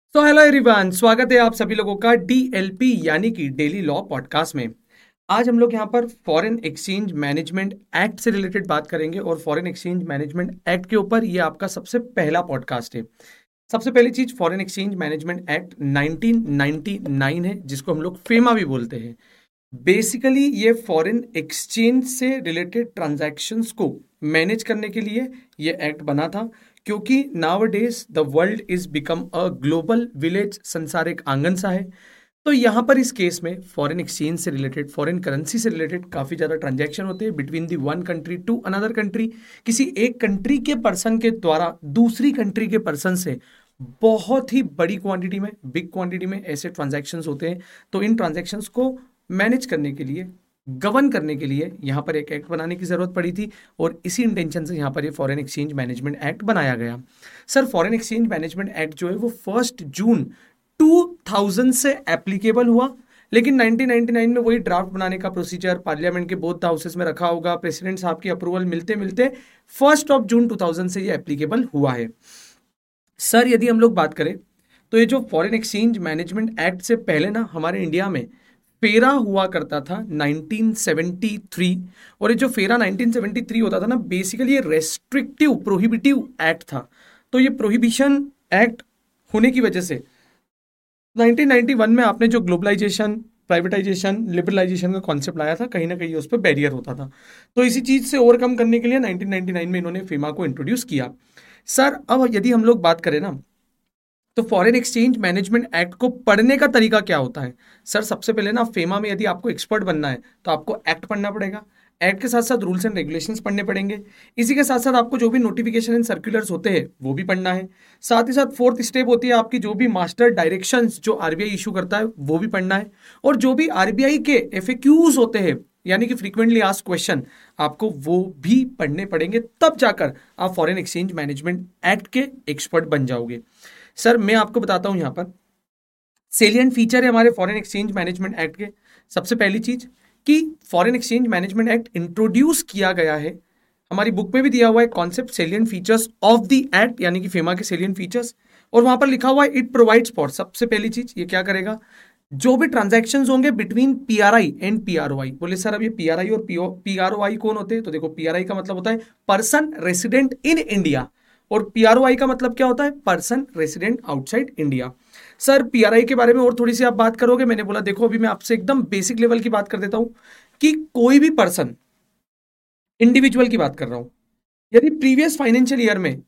तो hello everyone, स्वागत है आप सभी लोगों का डीएलपी यानी कि डेली लॉ पॉडकास्ट में। आज हम लोग यहाँ पर फॉरेन एक्सचेंज मैनेजमेंट एक्ट से रिलेटेड बात करेंगे और फॉरेन एक्सचेंज मैनेजमेंट एक्ट के ऊपर ये आपका सबसे पहला पॉडकास्ट है। सबसे पहली चीज, फॉरेन एक्सचेंज मैनेजमेंट एक्ट 1999 है, जिसको हम लोग फेमा भी बोलते हैं। बेसिकली ये फॉरेन एक्सचेंज से रिलेटेड ट्रांजैक्शंस को मैनेज करने के लिए ये एक्ट बना था, क्योंकि now days the world is become a global village, संसार एक आंगन सा है। तो यहाँ पर इस केस में फॉरेन एक्सचेंज से रिलेटेड, फॉरेन करेंसी से रिलेटेड काफ़ी ज़्यादा ट्रांजैक्शन होते हैं between the one country to another country. किसी एक कंट्री के पर्सन के द्वारा दूसरी कंट्री के पर्सन से बहुत ही बड़ी क्वांटिटी में, बिग क्वांटिटी में ऐसे ट्रांजैक्शंस होते हैं। तो इन ट्रांजैक्शंस को मैनेज करने के लिए, गवर्न करने के लिए यहाँ पर एक एक्ट बनाने की जरूरत पड़ी थी और इसी इंटेंशन से यहाँ पर ये फॉरेन एक्सचेंज मैनेजमेंट एक्ट बनाया गया। Sir, foreign exchange management act जो है वो 1 जून 2000 से एप्लीकेबल हुआ, लेकिन 1999 में वही ड्राफ्ट बनाने का प्रोसीजर पार्लियामेंट के बोथ हाउसेस में रखा होगा, प्रेसिडेंट साहब की अप्रूवल मिलते मिलते 1 जून 2000 से ये एप्लीकेबल हुआ है। सर, यदि हम लोग बात करें तो ये जो फॉरेन एक्सचेंज मैनेजमेंट एक्ट से पहले ना हमारे इंडिया में फेरा हुआ करता था 1973। और ये जो फेरा 1973 होता था ना, बेसिकली ये रेस्ट्रिक्टिव प्रोहिबिटिव एक्ट था। तो ये प्रोहिबिशन एक्ट होने की वजह से 1991 में आपने जो ग्लोबलाइजेशन, प्राइवेटाइजेशन, लिबरलाइजेशन का कॉन्सेप्ट लाया था, कहीं ना कहीं उस पर बैरियर होता था। तो इसी चीज से ओवरकम करने के लिए 1999 में इन्होंने फेमा को इंट्रोड्यूस किया। सर, अब यदि हम लोग बात करें ना, तो फॉरेन एक्सचेंज मैनेजमेंट एक्ट को पढ़ने का तरीका क्या होता है। सर, सबसे पहले ना फेमा में यदि आपको एक्सपर्ट बनना है तो आपको एक्ट पढ़ना पड़ेगा। एक्ट के साथ साथ रूल्स एंड रेगुलेशंस पढ़ने पड़ेंगे। इसी के साथ साथ आपको जो भी नोटिफिकेशन एंड सर्कुलर्स होते हैं वो भी पढ़ना है। साथ ही साथ फोर्थ स्टेप होती है आपकी जो भी मास्टर डायरेक्शंस जो आरबीआई इशू करता है वो भी पढ़ना है। और जो भी आरबीआई के एफएक्यूज होते हैं, यानी कि फ्रीक्वेंटली आस्क्ड क्वेश्चन, आपको वो भी पढ़ने पड़ेंगे। तब जाकर आप फॉरेन एक्सचेंज मैनेजमेंट एक्ट के एक्सपर्ट बन जाओगे। सर, मैं आपको बताता हूं यहां पर सेलिएंट फीचर है हमारे फॉरेन एक्सचेंज मैनेजमेंट एक्ट के। सबसे पहली चीज कि foreign exchange management act introduce किया गया है, हमारी बुक में भी दिया हुआ है concept salient features of the act, यानी कि फेमा के सेलिएंट फीचर्स। और वहां पर लिखा हुआ है इट प्रोवाइड्स फॉर, सबसे पहली चीज ये क्या करेगा, जो भी ट्रांजैक्शंस होंगे बिटवीन पीआरआई एंड पीआरओआई। बोले सर, अब ये पीआरआई और पीआरओआई कौन होते हैं? तो देखो, पीआरआई का मतलब होता है पर्सन रेसिडेंट इन इंडिया, और पीआरओआई का मतलब क्या होता है? Person resident outside India. Sir, PRI के बारे में और थोड़ी सी आप बात करोगे। मैंने बोला देखो, अभी मैं आपसे एकदम बेसिक लेवल की बात कर देता हूं कि कोई भी पर्सन, इंडिविजुअल की बात कर रहा हूं, यदि प्रीवियस फाइनेंशियल ईयर में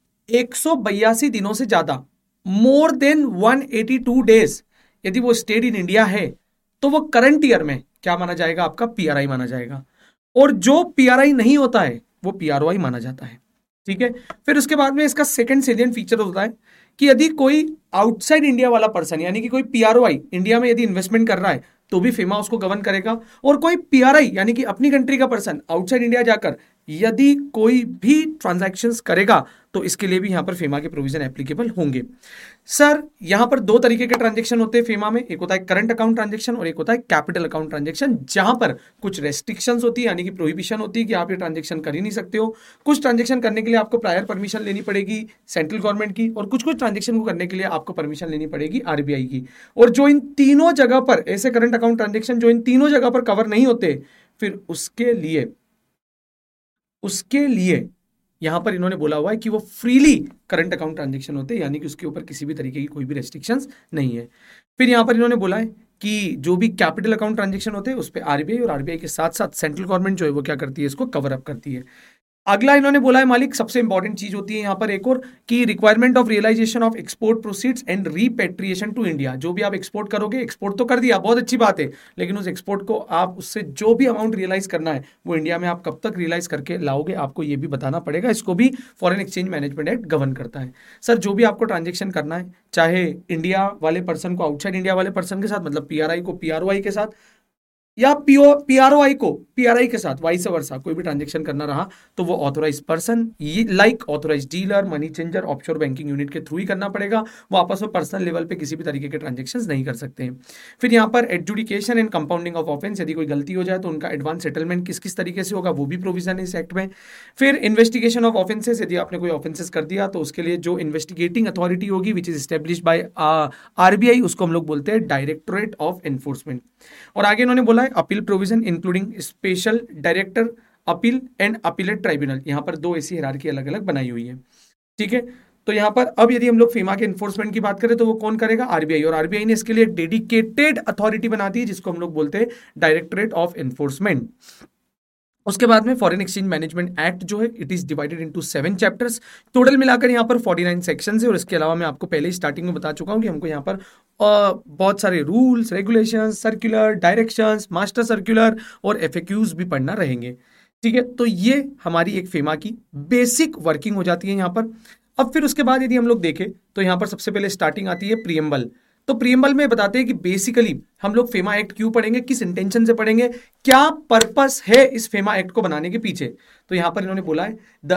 182 दिनों से ज्यादा, मोर देन 182 डेज, यदि वो स्टेड इन इंडिया है, तो वो करंट ईयर में क्या माना जाएगा? आपका पीआरआई माना जाएगा। और जो पीआरआई नहीं होता है वो पीआरओआई माना जाता है। ठीक है। फिर उसके बाद में इसका सेकंड सेलिएंट फीचर होता है कि यदि कोई आउटसाइड इंडिया वाला पर्सन, यानी कि कोई पीआरओआई इंडिया में यदि इन्वेस्टमेंट कर रहा है तो भी फेमा उसको गवर्न करेगा। और कोई पीआरआई यानी कि अपनी कंट्री का पर्सन आउटसाइड इंडिया जाकर यदि कोई भी ट्रांजैक्शंस करेगा तो इसके लिए भी यहां पर फेमा के प्रोविजन एप्लीकेबल होंगे। सर, यहां पर दो तरीके के ट्रांजैक्शन होते हैं फेमा में, एक होता है करंट अकाउंट ट्रांजैक्शन और एक होता है कैपिटल अकाउंट ट्रांजैक्शन, जहां पर कुछ रेस्ट्रिक्शंस होती है, यानी कि प्रोहिबिशन होती है कि आप ये ट्रांजैक्शन कर ही नहीं सकते हो। कुछ ट्रांजैक्शन करने के लिए आपको प्रायर परमिशन लेनी पड़ेगी सेंट्रल गवर्नमेंट की, और कुछ कुछ ट्रांजैक्शन को करने के लिए आपको परमिशन लेनी पड़ेगी आरबीआई की। और जो इन तीनों जगह पर, ऐसे करंट अकाउंट ट्रांजैक्शन जो इन तीनों जगह पर कवर नहीं होते, फिर उसके लिए यहां पर इन्होंने बोला हुआ है कि वो फ्रीली करंट अकाउंट ट्रांजैक्शन होते हैं, यानी कि उसके ऊपर किसी भी तरीके की कोई भी रेस्ट्रिक्शंस नहीं है। फिर यहां पर इन्होंने बोला है कि जो भी कैपिटल अकाउंट ट्रांजैक्शन होते हैं उस पर आरबीआई, और आरबीआई के साथ साथ सेंट्रल गवर्नमेंट जो है वो क्या करती है, इसको कवर अप करती है। अगला इन्होंने बोला है मालिक, सबसे इंपॉर्टेंट चीज होती है यहां पर एक और, कि requirement of realisation of export proceeds and repatriation to India. जो भी आप एक्सपोर्ट करोगे, एक्सपोर्ट तो कर दिया, बहुत अच्छी बात है, लेकिन उस एक्सपोर्ट को आप, उससे जो भी अमाउंट रियलाइज करना है वो इंडिया में आप कब तक रियलाइज करके लाओगे, आपको ये भी बताना पड़ेगा। इसको भी foreign exchange management act govern करता है। सर, जो भी आपको ट्रांजेक्शन करना है, चाहे इंडिया वाले पर्सन को आउटसाइड इंडिया वाले पर्सन के साथ, मतलब पीआरआई को पीआरओआई के साथ, या पीआरओआई को पीआरआई के साथ वाइस वर्सा कोई भी ट्रांजेक्शन करना रहा तो वो authorise person like authorise dealer, money changer, offshore banking unit के थ्रू ही करना पड़ेगा। वो आपस में पर्सनल लेवल पे किसी भी तरीके के ट्रांजेक्शन नहीं कर सकते हैं। फिर यहाँ पर adjudication and compounding of offence, यदि कोई गलती हो जाए तो उनका एडवांस सेटलमेंट किस किस तरीके से होगा वो भी प्रोविजन है इस एक्ट में। फिर इन्वेस्टिगेशन ऑफ ऑफेंसेस, यदि आपने कोई ऑफेंसेस कर दिया तो उसके लिए जो इन्वेस्टिगेटिंग अथॉरिटी होगी which is establish by RBI, उसको हम लोग बोलते हैं डायरेक्टोरेट ऑफ एनफोर्समेंट। और आगे इन्होंने बोला है appeal provision including special director appeal and appellate tribunal. यहां पर दो ऐसी हिरार्की अलग अलग बनाई हुई है, ठीक है। तो यहां पर अब यदि हम लोग फीमा के इन्फोर्समेंट की बात करें तो वो कौन करेगा, आरबीआई। और आरबीआई ने इसके लिए एक डेडिकेटेड अथॉरिटी बना दी जिसको हम लोग बोलते हैं डायरेक्टोरेट ऑफ एनफोर्समेंट। उसके बाद में फॉरेन एक्सचेंज मैनेजमेंट एक्ट जो है it is divided into 7 chapters. Total मिलाकर यहाँ पर 49 सेक्शन है। और इसके अलावा मैं आपको पहले ही स्टार्टिंग में बता चुका हूँ कि हमको यहाँ पर बहुत सारे rules, regulations, circular, directions, master circular और एफएक्यूज भी पढ़ना रहेंगे, ठीक है। तो ये हमारी एक फेमा की बेसिक वर्किंग हो जाती है यहाँ पर। अब फिर उसके बाद यदि हम लोग देखें तो यहाँ पर सबसे पहले स्टार्टिंग आती है प्रीएम्बल। तो प्रीएम्बल में बताते हैं कि बेसिकली हम लोग फेमा एक्ट क्यों पढ़ेंगे, किस इंटेंशन से पढ़ेंगे, क्या पर्पस है इस फेमा एक्ट को बनाने के पीछे। तो यहां पर इन्होंने बोला है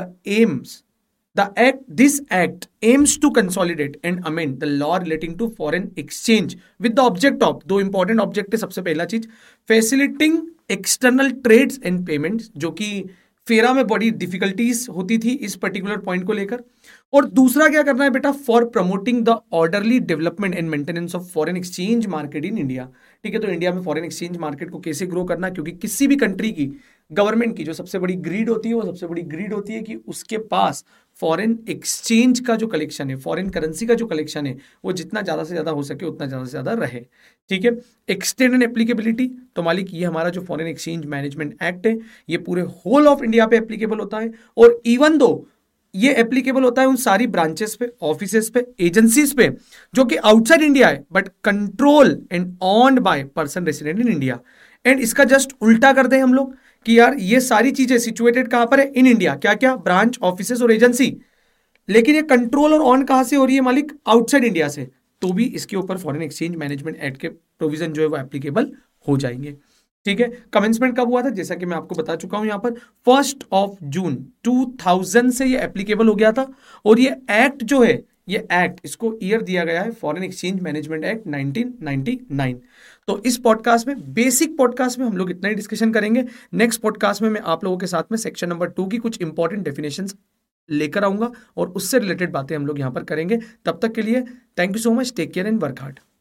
this act aims to consolidate and amend the law relating to foreign exchange with the object of, दो इंपॉर्टेंट ऑब्जेक्ट है। सबसे पहला चीज facilitating external trades and payments, जो कि फेरा में बड़ी डिफिकल्टीज होती थी इस पर्टिकुलर पॉइंट को लेकर। और दूसरा क्या करना है बेटा, for promoting the orderly development and maintenance of foreign exchange market in India, ठीक है। तो इंडिया में फॉरेन एक्सचेंज मार्केट को कैसे ग्रो करना, क्योंकि किसी भी कंट्री की गवर्नमेंट की जो सबसे बड़ी ग्रीड होती है वो सबसे बड़ी ग्रीड होती है कि उसके पास फॉरेन एक्सचेंज का जो कलेक्शन है, फॉरेन करेंसी का जो कलेक्शन है, वो जितना ज्यादा से ज्यादा हो सके उतना ज्यादा से ज्यादा रहे, ठीक है। एक्सटेंड एंड एप्लीकेबिलिटी, तो मालिक ये हमारा जो फॉरेन एक्सचेंज मैनेजमेंट एक्ट है ये पूरे होल ऑफ इंडिया पे एप्लीकेबल होता है। और इवन दो ये एप्लीकेबल होता है उन सारी ब्रांचेस पे, ऑफिसेस पे, एजेंसीज पे जो कि आउटसाइड इंडिया है but control and owned by person resident in India. And इसका जस्ट उल्टा कर दें हम लोग कि यार ये सारी चीजें सिचुएटेड कहां पर है, इन इंडिया, क्या क्या, ब्रांच, ऑफिसेस और एजेंसी, लेकिन ये कंट्रोल और ऑन कहां से हो रही है मालिक, आउटसाइड इंडिया से, तो भी इसके ऊपर फॉरेन एक्सचेंज मैनेजमेंट एक्ट के प्रोविजन जो है वो एप्लीकेबल हो जाएंगे, ठीक है। कमेंसमेंट कब हुआ था, जैसा कि मैं आपको बता चुका हूं यहां पर 1 जून 2000 से ये एप्लीकेबल हो गया था। और ये एक्ट जो है, ये एक्ट, इसको ईयर दिया गया है फॉरेन एक्सचेंज मैनेजमेंट एक्ट 1999। तो इस पॉडकास्ट में, बेसिक पॉडकास्ट में हम लोग इतना ही डिस्कशन करेंगे। नेक्स्ट पॉडकास्ट में मैं आप लोगों के साथ में सेक्शन नंबर 2 की कुछ इंपॉर्टेंट डेफिनेशंस लेकर आऊंगा और उससे रिलेटेड बातें हम लोग यहां पर करेंगे। तब तक के लिए thank you so much, take care and work hard.